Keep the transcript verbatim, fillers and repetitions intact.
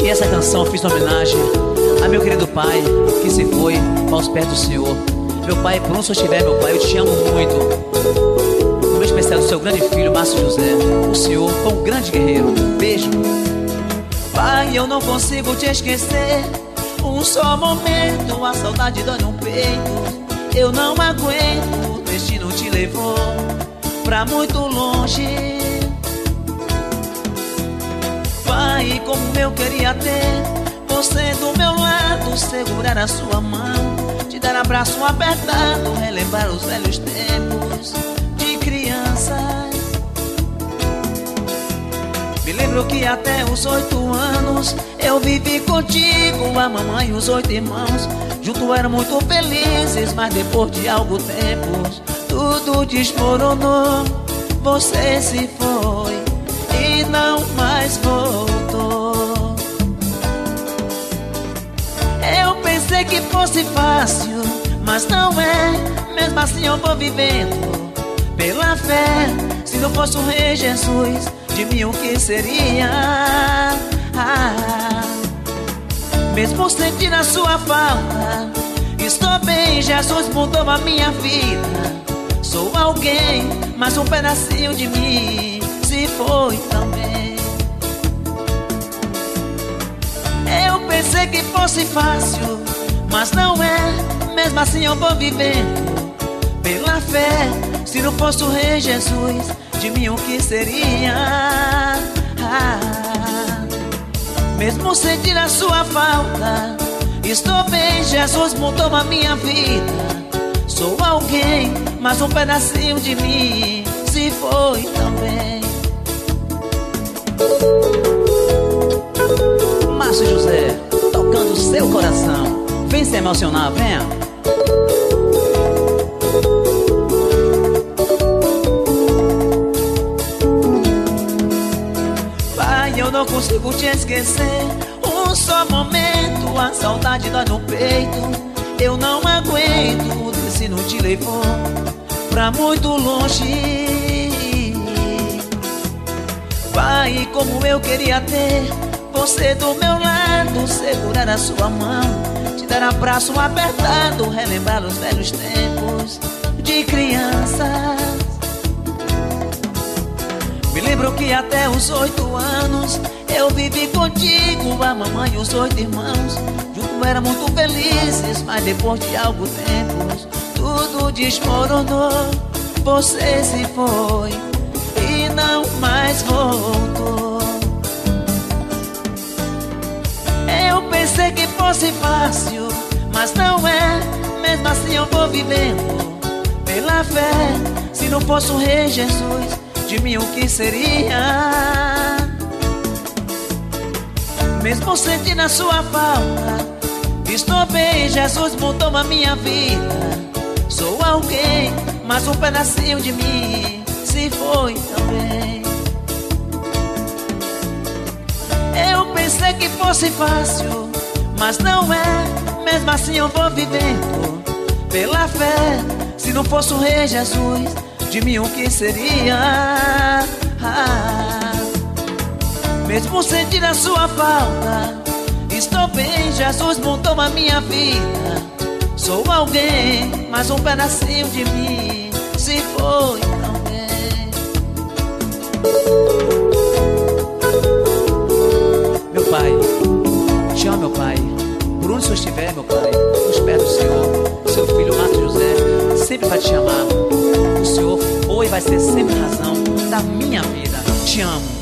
E essa canção eu fiz uma homenagem a meu querido pai, que se foi aos pés do Senhor. Meu pai, por onde você estiver, meu pai, eu te amo muito. O meu especial do seu grande filho, Márcio José. O Senhor foi um grande guerreiro. Beijo. Pai, eu não consigo te esquecer. Um só momento, a saudade dói no peito. Eu não aguento, o destino te levou pra muito longe. Pai, como eu queria ter você do meu lado, segurar a sua mão, te dar abraço apertado, relembrar os velhos tempos de criança. Me lembro que até os oito anos eu vivi contigo, a mamãe e os oito irmãos. Juntos eram muito felizes, mas depois de algum tempo tudo desmoronou. Você se foi e não mais voltou. Eu pensei que fosse fácil, mas não é. Mesmo assim eu vou vivendo pela fé. Se não fosse o Rei Jesus, de mim o que seria? Ah, mesmo sentindo a sua falta, estou bem, Jesus mudou a minha vida. Sou alguém, mas um pedacinho de mim se foi também. Eu pensei que fosse fácil, mas não é. Mesmo assim eu vou vivendo pela fé. Se não fosse o Rei Jesus, de mim o que seria? Ah, mesmo sentindo a sua falta, estou bem, Jesus mudou a minha vida. Sou alguém, mas um pedacinho de mim se foi também. Márcio José, tocando o seu coração. Vem se emocionar, venha. Pai, eu não consigo te esquecer. Um só momento, a saudade dói no peito. Eu não aguento, o destino te levou pra muito longe. Pai, como eu queria ter você do meu lado, segurar a sua mão, te dar abraço apertado, relembrar os velhos tempos de criança. Me lembro que até os oito anos eu vivi contigo, a mamãe e os oito irmãos. Juntos eram muito felizes, mas depois de algum tempo tudo desmoronou. Você se foi e não mais voltou. Eu pensei que fosse fácil, mas não é. Mesmo assim eu vou vivendo pela fé. Se não fosse o Rei Jesus, de mim o que seria? Mesmo sentindo a sua falta, estou bem, Jesus mudou a minha vida. Sou alguém, mas um pedacinho de mim se foi também. Eu pensei que fosse fácil, mas não é. Mesmo assim eu vou vivendo pela fé. Se não fosse o Rei Jesus, de mim o que seria? Ah, mesmo sentindo a sua falta, estou bem, Jesus mudou a minha vida. Sou alguém, mas um pedacinho de mim se foi também. Meu pai, te amo, meu pai. Por onde o Senhor estiver, meu pai, nos pés do Senhor. Seu filho Márcio José sempre vai te amar. O Senhor foi e vai ser sempre a razão da minha vida. Te amo.